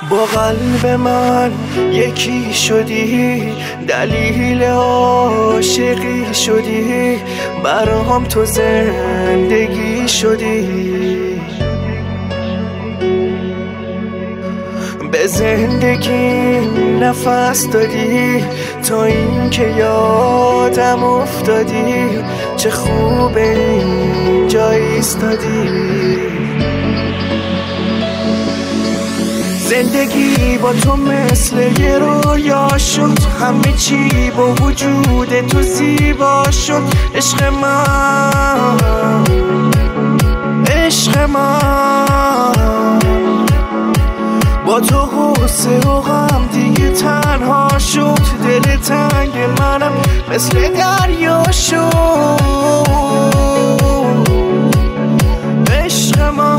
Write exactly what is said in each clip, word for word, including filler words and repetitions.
با قلب من یکی شدی، دلیل عاشقی شدی، برام تو زندگی شدی. به زندگی نفس دادی تا این که یادم افتادی، چه خوب اینجا ایستادی. زندگی با تو مثل یه رویا شد، همه چی با وجود تو زیبا شد. عشق من، عشق من، با تو غصه و غم دیگه تنها شد. دل تنگ منم مثل دریا شد. عشق من،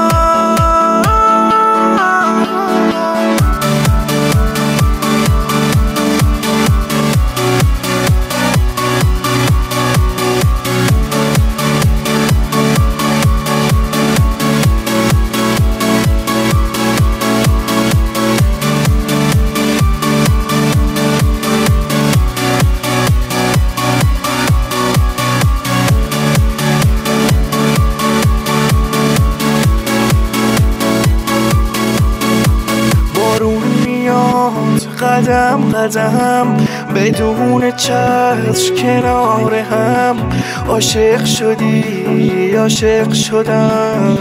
قدم قدم بدون چشم کنار هم. عاشق شدی، عاشق شدم.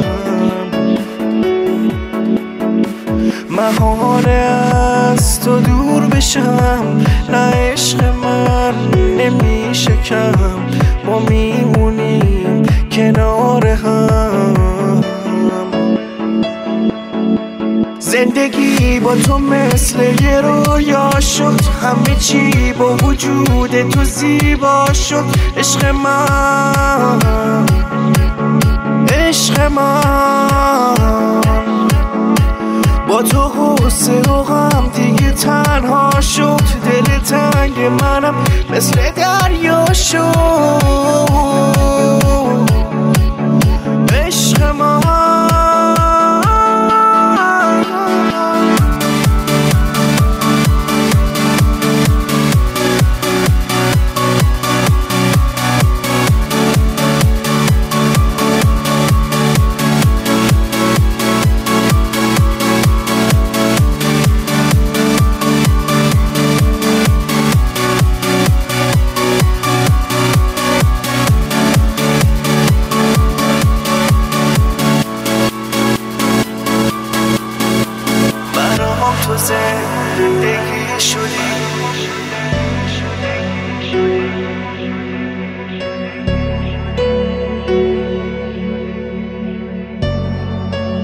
محاله از تو دور بشم، نه عشق من نمیشه کم. ما میمونیم کنار هم. زندگی با تو مثل یه رویا شد، همه چی با وجود تو زیبا شد. عشق من، عشق من، با تو غصه و غم دیگه تنها شد. دل تنگ منم مثل دریا شد. عشق من، تو زندگی شدی.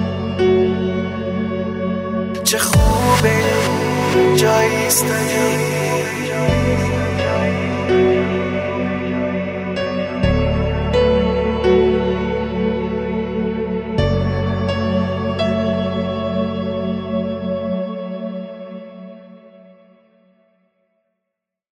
چه خوب اینجا ایستادی.